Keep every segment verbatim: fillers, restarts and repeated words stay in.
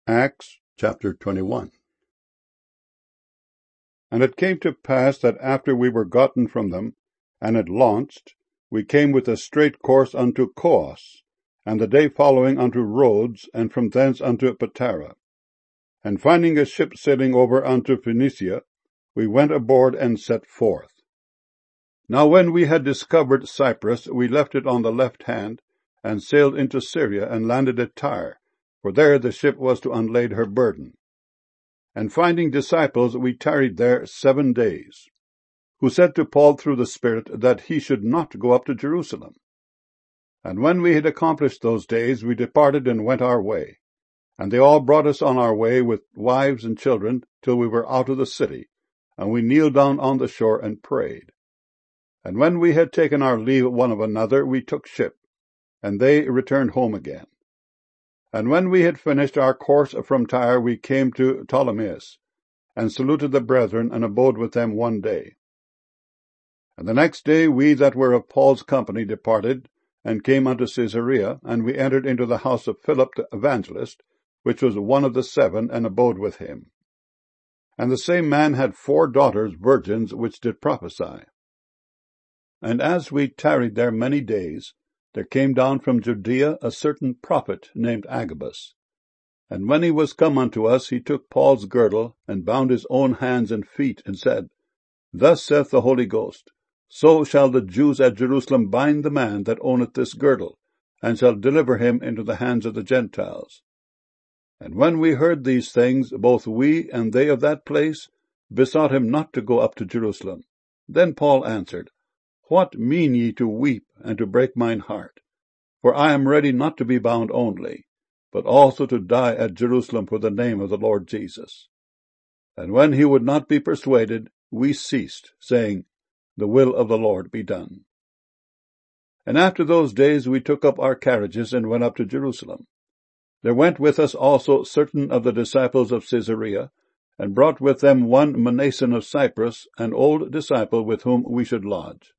Acts chapter twenty-one. And it came to pass that after we were gotten from them, and had launched, we came with a straight course unto Coos, and the day following unto Rhodes, and from thence unto Patara. And finding a ship sailing over unto Phoenicia, we went aboard and set forth. Now when we had discovered Cyprus, we left it on the left hand, and sailed into Syria, and landed at Tyre, for there the ship was to unlade her burden. And finding disciples, we tarried there seven days, who said to Paul through the Spirit that he should not go up to Jerusalem. And when we had accomplished those days, we departed and went our way. And they all brought us on our way with wives and children till we were out of the city, and we kneeled down on the shore and prayed. And when we had taken our leave one of another, we took ship, and they returned home again. And when we had finished our course from Tyre, we came to Ptolemais, and saluted the brethren, and abode with them one day. And the next day we that were of Paul's company departed, and came unto Caesarea, and we entered into the house of Philip the evangelist, which was one of the seven, and abode with him. And the same man had four daughters virgins, which did prophesy. And as we tarried there many days, there came down from Judea a certain prophet named Agabus. And when he was come unto us, he took Paul's girdle, and bound his own hands and feet, and said, Thus saith the Holy Ghost, So shall the Jews at Jerusalem bind the man that owneth this girdle, and shall deliver him into the hands of the Gentiles. And when we heard these things, both we and they of that place besought him not to go up to Jerusalem. Then Paul answered, What mean ye to weep, and to break mine heart? For I am ready not to be bound only, but also to die at Jerusalem for the name of the Lord Jesus. And when he would not be persuaded, we ceased, saying, The will of the Lord be done. And after those days we took up our carriages, and went up to Jerusalem. There went with us also certain of the disciples of Caesarea, and brought with them one Mnason of Cyprus, an old disciple with whom we should lodge.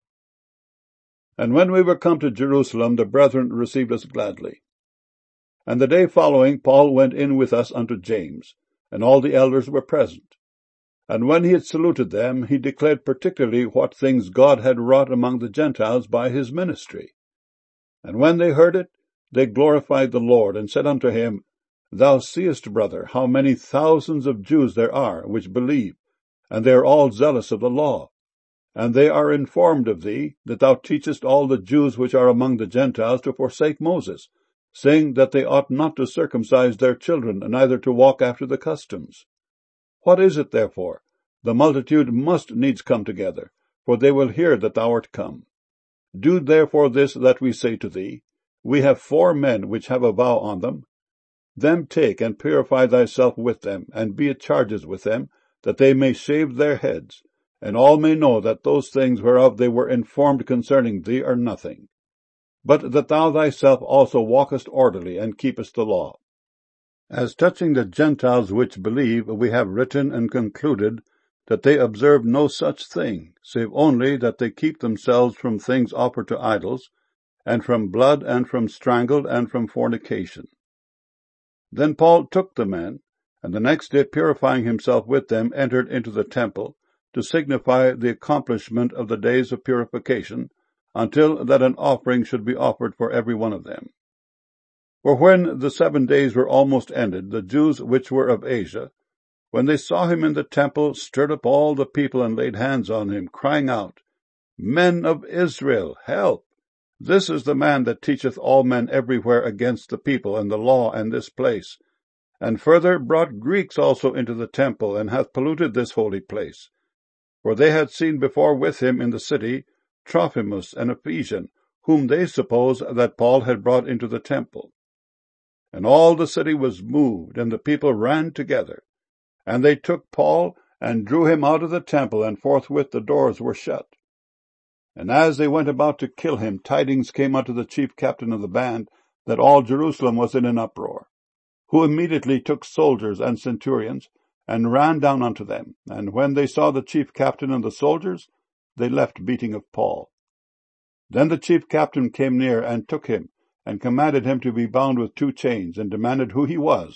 And when we were come to Jerusalem, the brethren received us gladly. And the day following Paul went in with us unto James, and all the elders were present. And when he had saluted them, he declared particularly what things God had wrought among the Gentiles by his ministry. And when they heard it, they glorified the Lord, and said unto him, Thou seest, brother, how many thousands of Jews there are which believe, and they are all zealous of the law. And they are informed of thee, that thou teachest all the Jews which are among the Gentiles to forsake Moses, saying that they ought not to circumcise their children, neither to walk after the customs. What is it, therefore? The multitude must needs come together, for they will hear that thou art come. Do therefore this that we say to thee. We have four men which have a vow on them. Them take, and purify thyself with them, and be at charges with them, that they may shave their heads, and all may know that those things whereof they were informed concerning thee are nothing, but that thou thyself also walkest orderly, and keepest the law. As touching the Gentiles which believe, we have written and concluded that they observe no such thing, save only that they keep themselves from things offered to idols, and from blood, and from strangled, and from fornication. Then Paul took the men, and the next day, purifying himself with them, entered into the temple, to signify the accomplishment of the days of purification, until that an offering should be offered for every one of them. For when the seven days were almost ended, the Jews which were of Asia, when they saw him in the temple, stirred up all the people, and laid hands on him, crying out, Men of Israel, help! This is the man that teacheth all men everywhere against the people and the law and this place, and further brought Greeks also into the temple, and hath polluted this holy place. For they had seen before with him in the city Trophimus, an Ephesian, whom they suppose that Paul had brought into the temple. And all the city was moved, and the people ran together. And they took Paul, and drew him out of the temple, and forthwith the doors were shut. And as they went about to kill him, tidings came unto the chief captain of the band, that all Jerusalem was in an uproar, who immediately took soldiers and centurions, and ran down unto them. And when they saw the chief captain and the soldiers, they left beating of Paul. Then the chief captain came near, and took him, and commanded him to be bound with two chains, and demanded who he was,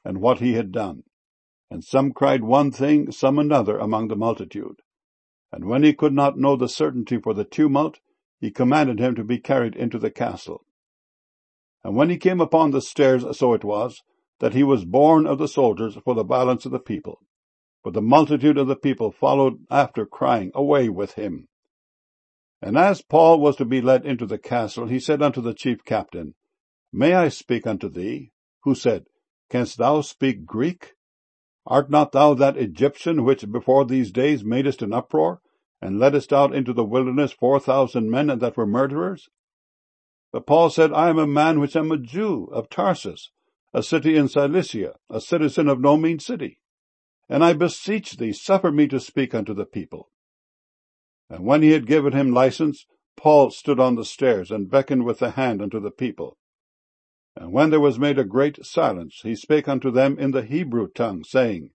and what he had done. And some cried one thing, some another among the multitude. And when he could not know the certainty for the tumult, he commanded him to be carried into the castle. And when he came upon the stairs, so it was, that he was borne of the soldiers for the violence of the people. But the multitude of the people followed after, crying, Away with him! And as Paul was to be led into the castle, he said unto the chief captain, May I speak unto thee? Who said, Canst thou speak Greek? Art not thou that Egyptian which before these days madest an uproar, and leddest out into the wilderness four thousand men that were murderers? But Paul said, I am a man which am a Jew, of Tarsus, a city in Cilicia, a citizen of no mean city. And I beseech thee, suffer me to speak unto the people. And when he had given him license, Paul stood on the stairs, and beckoned with the hand unto the people. And when there was made a great silence, he spake unto them in the Hebrew tongue, saying,